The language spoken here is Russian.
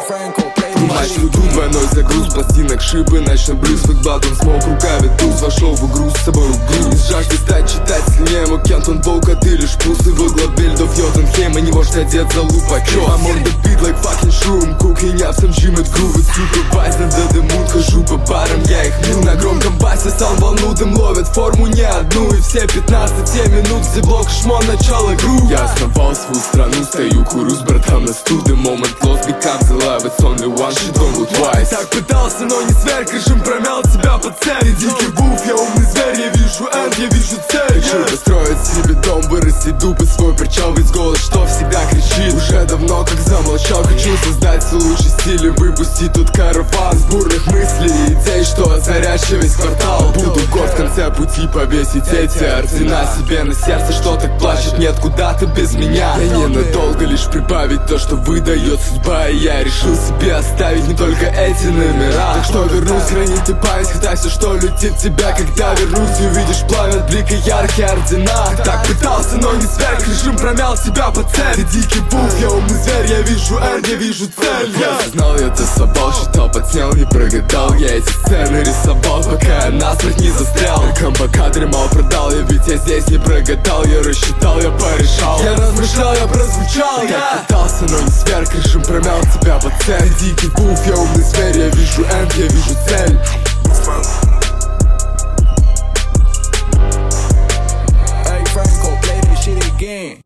Матч люду, двойной загруз, пластинок, шипы, ночной блюз, выкладываем смог, руками туз, вошел в игру, с собой в груз. Из жажды стать, читать сильнее, мой Кентон Волк, а ты лишь пусы. Во главе льдов Йотунхейма, не можешь одет за лупачок. I'm on the beat like fucking shroom, cooking up some gym at groove. Supervise на the moon, хожу по барам, я их мил. На громком басе сам волнутым ловят форму не одну. И все 15 минут, где блок шмон, начало грув. Я основал свою страну, стою, курю с братом на студе. Moment lost becomes alive, it's only one shit, don't look twice. Так пытался, но не сверх, режим промял тебя по цели. Дикий буф, я умный зверь, я вижу энд, я вижу цель. Хочу построить себе дом, вырастить дуб и свой причал. Ведь голос, что всегда кричит, уже давно как замолчал. Хочу создать свой лучший стиль и выпустить тут караван с бурных мыслей и идей, что озарящий весь квартал. Буду год в конце пути повесить эти ордена себе на сердце, что так плачет, нет куда-то без меня. Я ненадолго лишь прибавить то, что выдает судьба. И я решил себе оставить не только эти номера. Так что вернусь, хранить ты память, хватай все, что летит в тебя. Когда вернусь, увидишь пламя от блика, яркие ордена. Так пытался, но не сверх, режим промял тебя по цели. Ты дикий буф, я умный зверь, я вижу энд, я вижу цель. Я знал, я тусовал, считал, подснял, не прогадал. Я эти сцены рисовал, пока я насмерть не застрял. Пока дремал, продал я, ведь я здесь не прогадал. Я рассчитал, я порешал, я размышлял, я прозвучал. Я пытался, но не сверх, режим промял тебя по цель. Дикий буф, я умный зверь, я вижу энд, я вижу цель. Hey Franco, play this shit again.